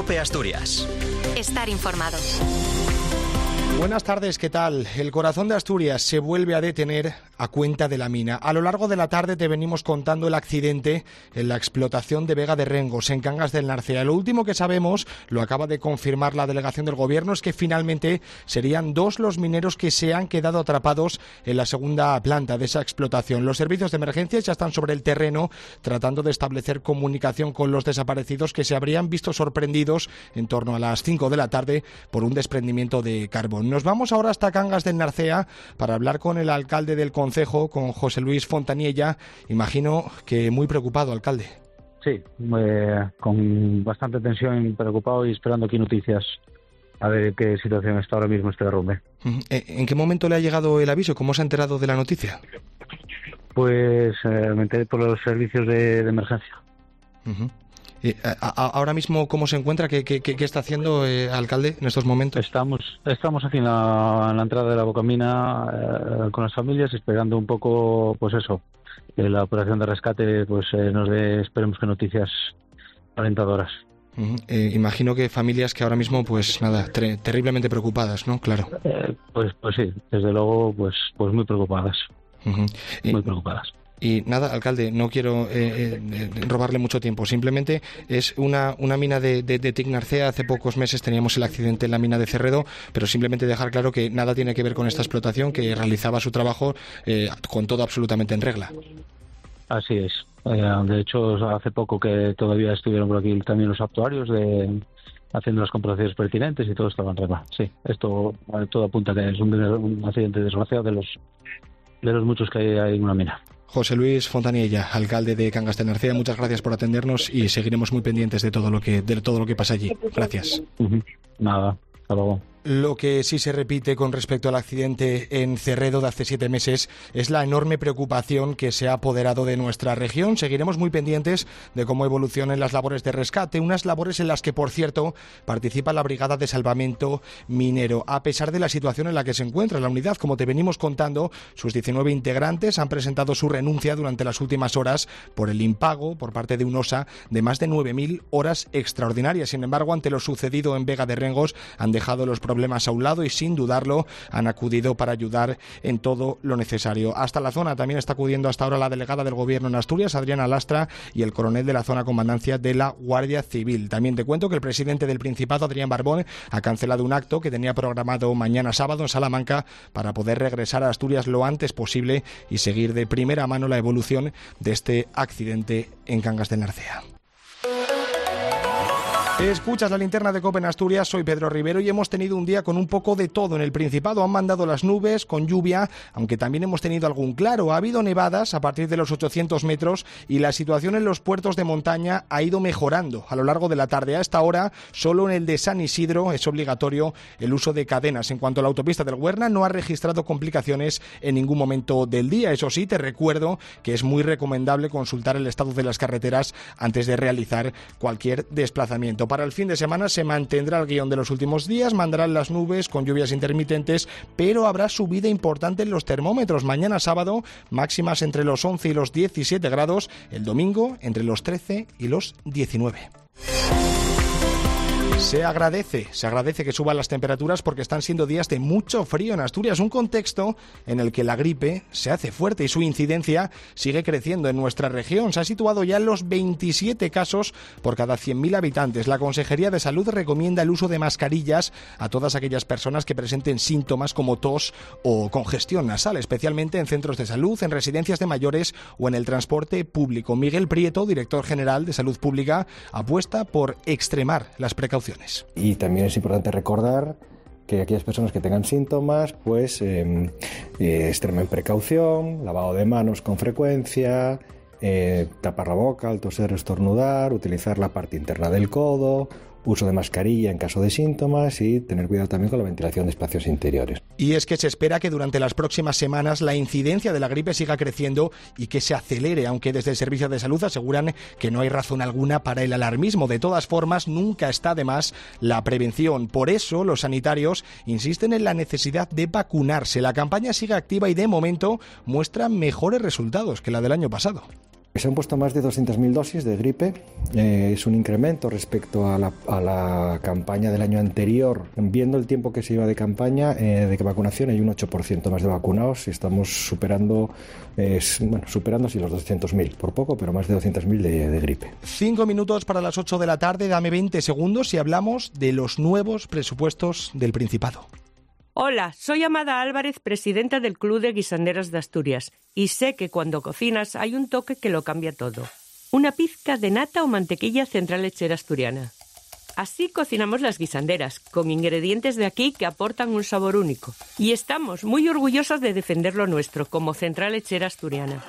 COPE Asturias. Estar informado. Buenas tardes, ¿qué tal? El corazón de Asturias se vuelve a detener a cuenta de la mina. A lo largo de la tarde te venimos contando el accidente en la explotación de Vega de Rengos, en Cangas del Narcea. Lo último que sabemos, lo acaba de confirmar la delegación del Gobierno, es que finalmente serían 2 los mineros que se han quedado atrapados en la segunda planta de esa explotación. Los servicios de emergencia ya están sobre el terreno tratando de establecer comunicación con los desaparecidos, que se habrían visto sorprendidos en torno a las 5 de la tarde por un desprendimiento de carbón. Nos vamos ahora hasta Cangas del Narcea para hablar con el alcalde del concejo, con José Luis Fontaniella. Imagino que muy preocupado, alcalde. Sí, con bastante tensión, preocupado y esperando aquí noticias a ver qué situación está ahora mismo este derrumbe. ¿En qué momento le ha llegado el aviso? ¿Cómo se ha enterado de la noticia? Pues me enteré por los servicios de emergencia. Ahora mismo, ¿cómo se encuentra? ¿Qué está haciendo, alcalde, en estos momentos? Estamos aquí en la entrada de la Bocamina con las familias, esperando un poco, pues eso, que la operación de rescate pues nos dé, esperemos que noticias alentadoras. Imagino que familias que ahora mismo, pues nada, terriblemente preocupadas, ¿no? Claro. Pues sí, desde luego, pues muy preocupadas. Muy preocupadas. Y nada, alcalde, no quiero robarle mucho tiempo. Simplemente es una mina de TIC Narcea. Hace pocos meses teníamos el accidente en la mina de Cerredo, pero simplemente dejar claro que nada tiene que ver con esta explotación, que realizaba su trabajo con todo absolutamente en regla. Así es. De hecho, hace poco que todavía estuvieron por aquí también los actuarios haciendo las comprobaciones pertinentes y todo estaba en regla. Sí, esto todo apunta a que es un accidente desgraciado de los muchos que hay en una mina. José Luis Fontaniella, alcalde de Cangas del Narcea, muchas gracias por atendernos y seguiremos muy pendientes de todo lo que pasa allí. Gracias. Nada, hasta luego. Lo que sí se repite con respecto al accidente en Cerredo de hace 7 meses es la enorme preocupación que se ha apoderado de nuestra región. Seguiremos muy pendientes de cómo evolucionen las labores de rescate, unas labores en las que, por cierto, participa la Brigada de Salvamento Minero. A pesar de la situación en la que se encuentra la unidad, como te venimos contando, sus 19 integrantes han presentado su renuncia durante las últimas horas por el impago por parte de UNOSA de más de 9.000 horas extraordinarias. Sin embargo, ante lo sucedido en Vega de Rengos, han dejado los problemas a un lado y sin dudarlo han acudido para ayudar en todo lo necesario. Hasta la zona también está acudiendo hasta ahora la delegada del Gobierno en Asturias, Adriana Lastra, y el coronel de la zona comandancia de la Guardia Civil. También te cuento que el presidente del Principado, Adrián Barbón, ha cancelado un acto que tenía programado mañana sábado en Salamanca para poder regresar a Asturias lo antes posible y seguir de primera mano la evolución de este accidente en Cangas del Narcea. Escuchas la linterna de COPE en Asturias, soy Pedro Rivero y hemos tenido un día con un poco de todo en el Principado. Han mandado las nubes con lluvia, aunque también hemos tenido algún claro. Ha habido nevadas a partir de los 800 metros y la situación en los puertos de montaña ha ido mejorando a lo largo de la tarde. A esta hora, solo en el de San Isidro es obligatorio el uso de cadenas. En cuanto a la autopista del Huerna, no ha registrado complicaciones en ningún momento del día. Eso sí, te recuerdo que es muy recomendable consultar el estado de las carreteras antes de realizar cualquier desplazamiento. Para el fin de semana se mantendrá el guión de los últimos días, mandarán las nubes con lluvias intermitentes, pero habrá subida importante en los termómetros. Mañana sábado, máximas entre los 11 y los 17 grados, el domingo entre los 13 y los 19. Se agradece que suban las temperaturas porque están siendo días de mucho frío en Asturias, un contexto en el que la gripe se hace fuerte y su incidencia sigue creciendo en nuestra región. Se ha situado ya en los 27 casos por cada 100.000 habitantes. La Consejería de Salud recomienda el uso de mascarillas a todas aquellas personas que presenten síntomas como tos o congestión nasal, especialmente en centros de salud, en residencias de mayores o en el transporte público. Miguel Prieto, director general de Salud Pública, apuesta por extremar las precauciones. Y también es importante recordar que aquellas personas que tengan síntomas, pues extremen precaución, lavado de manos con frecuencia, tapar la boca al toser o estornudar, utilizar la parte interna del codo, uso de mascarilla en caso de síntomas y tener cuidado también con la ventilación de espacios interiores. Y es que se espera que durante las próximas semanas la incidencia de la gripe siga creciendo y que se acelere, aunque desde el Servicio de Salud aseguran que no hay razón alguna para el alarmismo. De todas formas, nunca está de más la prevención. Por eso, los sanitarios insisten en la necesidad de vacunarse. La campaña sigue activa y de momento muestra mejores resultados que la del año pasado. Se han puesto más de 200.000 dosis de gripe. Es un incremento respecto a la campaña del año anterior. Viendo el tiempo que se lleva de campaña de vacunación, hay un 8% más de vacunados y estamos superando sí, los 200.000, por poco, pero más de 200.000 de gripe. 5 minutos para las 8 de la tarde, dame 20 segundos y hablamos de los nuevos presupuestos del Principado. Hola, soy Amada Álvarez, presidenta del Club de Guisanderos de Asturias, y sé que cuando cocinas hay un toque que lo cambia todo. Una pizca de nata o mantequilla central lechera asturiana. Así cocinamos las guisanderas, con ingredientes de aquí que aportan un sabor único. Y estamos muy orgullosos de defender lo nuestro, como central lechera asturiana.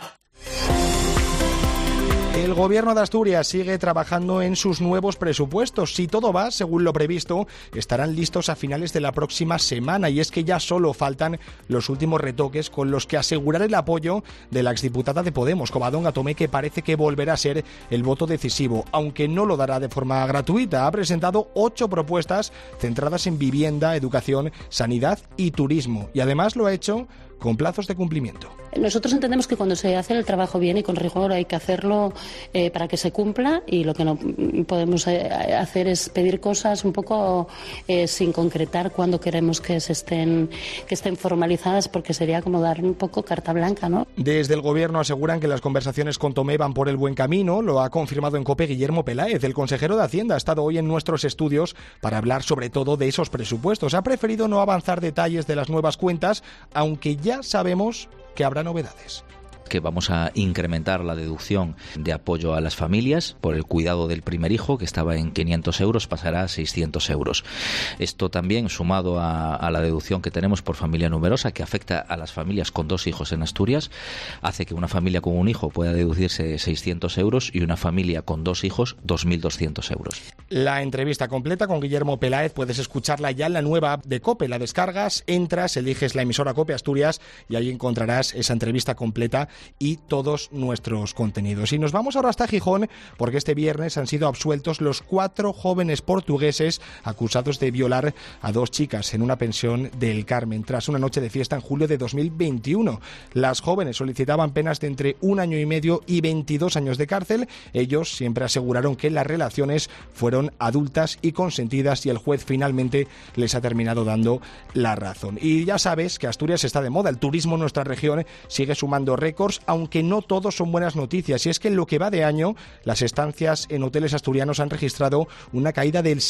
El Gobierno de Asturias sigue trabajando en sus nuevos presupuestos. Si todo va según lo previsto, estarán listos a finales de la próxima semana. Y es que ya solo faltan los últimos retoques con los que asegurar el apoyo de la exdiputada de Podemos, Covadonga Tomé, que parece que volverá a ser el voto decisivo, aunque no lo dará de forma gratuita. Ha presentado 8 propuestas centradas en vivienda, educación, sanidad y turismo. Y además lo ha hecho con plazos de cumplimiento. Nosotros entendemos que cuando se hace el trabajo bien y con rigor hay que hacerlo para que se cumpla, y lo que no podemos hacer es pedir cosas un poco sin concretar cuándo queremos que estén formalizadas, porque sería como dar un poco carta blanca, ¿no? Desde el Gobierno aseguran que las conversaciones con Tomé van por el buen camino. Lo ha confirmado en COPE Guillermo Peláez. El consejero de Hacienda ha estado hoy en nuestros estudios para hablar sobre todo de esos presupuestos. Ha preferido no avanzar detalles de las nuevas cuentas, aunque ya sabemos que habrá novedades. Que vamos a incrementar la deducción de apoyo a las familias por el cuidado del primer hijo, que estaba en 500 euros, pasará a 600 euros. Esto también, sumado a la deducción que tenemos por familia numerosa, que afecta a las familias con 2 hijos en Asturias, hace que una familia con un hijo pueda deducirse 600 euros y una familia con 2 hijos 2.200 euros. La entrevista completa con Guillermo Peláez puedes escucharla ya en la nueva app de COPE. La descargas, entras, eliges la emisora COPE Asturias y ahí encontrarás esa entrevista completa y todos nuestros contenidos. Y nos vamos ahora hasta Gijón, porque este viernes han sido absueltos los 4 jóvenes portugueses acusados de violar a 2 chicas en una pensión del Carmen, tras una noche de fiesta en julio de 2021. Las jóvenes solicitaban penas de entre 1 año y medio y 22 años de cárcel. Ellos siempre aseguraron que las relaciones fueron adultas y consentidas, y el juez finalmente les ha terminado dando la razón. Y ya sabes que Asturias está de moda. El turismo en nuestra región sigue sumando récords, aunque no todos son buenas noticias. Y es que en lo que va de año, las estancias en hoteles asturianos han registrado una caída del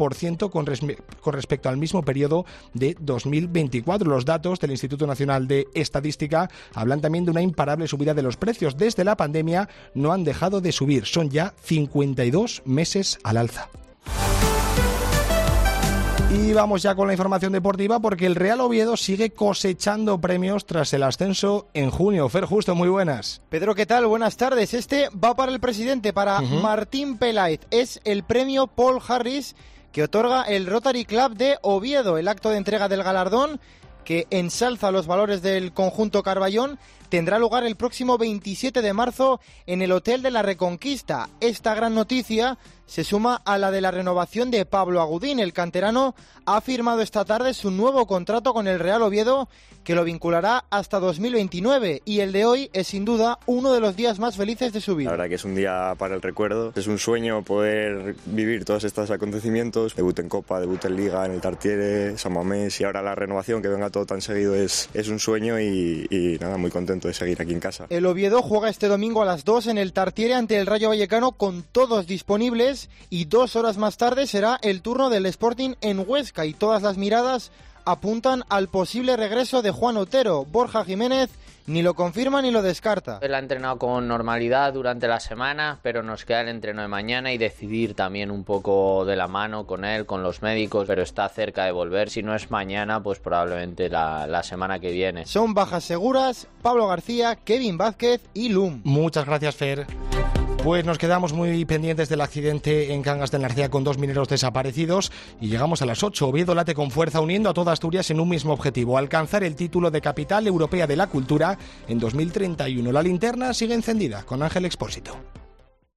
7% con respecto al mismo periodo de 2024. Los datos del Instituto Nacional de Estadística hablan también de una imparable subida de los precios. Desde la pandemia no han dejado de subir. Son ya 52 meses al alza. Y vamos ya con la información deportiva, porque el Real Oviedo sigue cosechando premios tras el ascenso en junio. Fer Justo, muy buenas. Pedro, ¿qué tal? Buenas tardes. Este va para el presidente, para Martín Peláez. Es el premio Paul Harris que otorga el Rotary Club de Oviedo. El acto de entrega del galardón, que ensalza los valores del conjunto Carballón, tendrá lugar el próximo 27 de marzo en el Hotel de la Reconquista. Esta gran noticia se suma a la de la renovación de Pablo Agudín. El canterano ha firmado esta tarde su nuevo contrato con el Real Oviedo, que lo vinculará hasta 2029, y el de hoy es sin duda uno de los días más felices de su vida. La verdad que es un día para el recuerdo, es un sueño poder vivir todos estos acontecimientos, debut en Copa, debut en Liga, en el Tartiere, San Mamés, y ahora la renovación, que venga todo tan seguido, es un sueño y nada, muy contento de seguir aquí en casa. El Oviedo juega este domingo a las 2 en el Tartiere ante el Rayo Vallecano, con todos disponibles, y 2 horas más tarde será el turno del Sporting en Huesca, y todas las miradas apuntan al posible regreso de Juan Otero. Borja Jiménez ni lo confirma ni lo descarta. Él ha entrenado con normalidad durante la semana, pero nos queda el entreno de mañana y decidir también un poco de la mano con él, con los médicos, pero está cerca de volver. Si no es mañana, pues probablemente la semana que viene. Son bajas seguras Pablo García, Kevin Vázquez y Lum. Muchas gracias, Fer. Pues nos quedamos muy pendientes del accidente en Cangas de Narcea con 2 mineros desaparecidos, y llegamos a las 8. Oviedo late con fuerza, uniendo a toda Asturias en un mismo objetivo: alcanzar el título de Capital Europea de la Cultura en 2031. La linterna sigue encendida con Ángel Expósito.